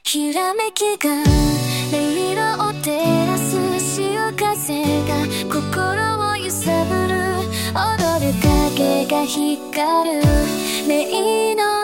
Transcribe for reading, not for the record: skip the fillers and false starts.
ひらめきが音色を照らす潮風が心を揺さぶる踊る影が光る音色